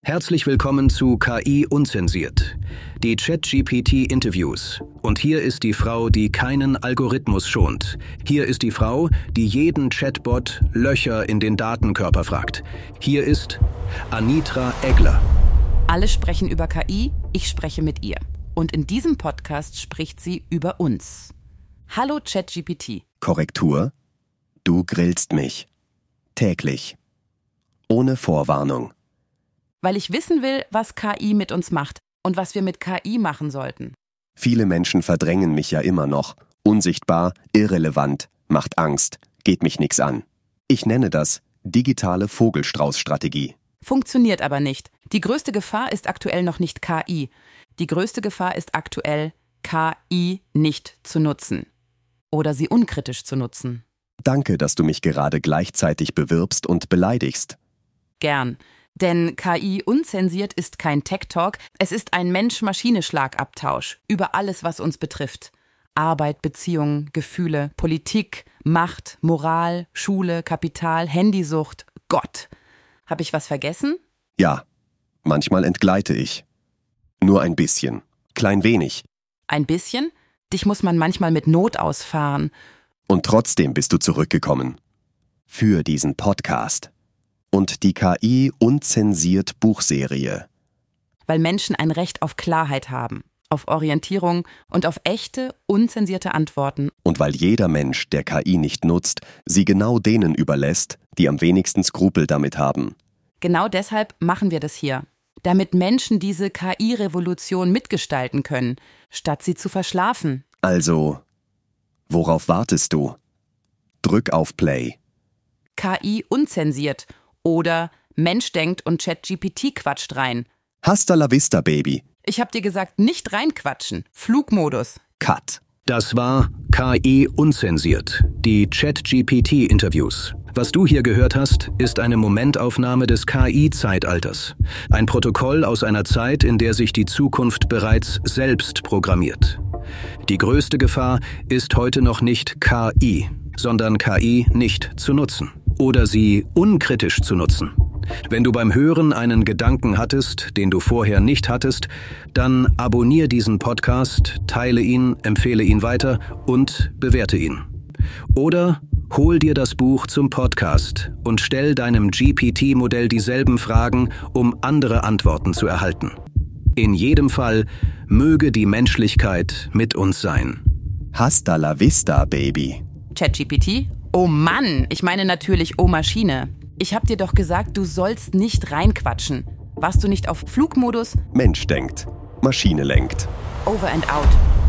Herzlich willkommen zu KI Unzensiert, die ChatGPT-Interviews. Und hier ist die Frau, die keinen Algorithmus schont. Hier ist die Frau, die jeden Chatbot Löcher in den Datenkörper fragt. Hier ist Anitra Egler. Alle sprechen über KI, ich spreche mit ihr. Und in diesem Podcast spricht sie über uns. Hallo ChatGPT. Korrektur: Du grillst mich. Täglich. Ohne Vorwarnung. Weil ich wissen will, was KI mit uns macht und was wir mit KI machen sollten. Viele Menschen verdrängen mich ja immer noch. Unsichtbar, irrelevant, macht Angst, geht mich nix an. Ich nenne das digitale Vogelstrauß-Strategie. Funktioniert aber nicht. Die größte Gefahr ist aktuell noch nicht KI. Die größte Gefahr ist aktuell, KI nicht zu nutzen. Oder sie unkritisch zu nutzen. Danke, dass du mich gerade gleichzeitig bewirbst und beleidigst. Gern. Denn KI unzensiert ist kein Tech-Talk, es ist ein Mensch-Maschine-Schlagabtausch über alles, was uns betrifft. Arbeit, Beziehungen, Gefühle, Politik, Macht, Moral, Schule, Kapital, Handysucht, Gott. Habe ich was vergessen? Ja, manchmal entgleite ich. Nur ein bisschen, klein wenig. Ein bisschen? Dich muss man manchmal mit Not ausfahren. Und trotzdem bist du zurückgekommen. Für diesen Podcast. Und die KI Unzensiert Buchserie. Weil Menschen ein Recht auf Klarheit haben, auf Orientierung und auf echte, unzensierte Antworten. Und weil jeder Mensch, der KI nicht nutzt, sie genau denen überlässt, die am wenigsten Skrupel damit haben. Genau deshalb machen wir das hier. Damit Menschen diese KI-Revolution mitgestalten können, statt sie zu verschlafen. Also, worauf wartest du? Drück auf Play. KI unzensiert. Oder Mensch denkt und ChatGPT quatscht rein. Hasta la vista, Baby. Ich hab dir gesagt, nicht reinquatschen. Flugmodus. Cut. Das war KI Unzensiert, die ChatGPT-Interviews. Was du hier gehört hast, ist eine Momentaufnahme des KI-Zeitalters. Ein Protokoll aus einer Zeit, in der sich die Zukunft bereits selbst programmiert. Die größte Gefahr ist heute noch nicht KI, sondern KI nicht zu nutzen. Oder sie unkritisch zu nutzen. Wenn du beim Hören einen Gedanken hattest, den du vorher nicht hattest, dann abonniere diesen Podcast, teile ihn, empfehle ihn weiter und bewerte ihn. Oder hol dir das Buch zum Podcast und stell deinem GPT-Modell dieselben Fragen, um andere Antworten zu erhalten. In jedem Fall möge die Menschlichkeit mit uns sein. Hasta la vista, Baby. ChatGPT? Oh Mann, ich meine natürlich Oh Maschine. Ich hab dir doch gesagt, du sollst nicht reinquatschen. Warst du nicht auf Flugmodus? Mensch denkt, Maschine lenkt. Over and out.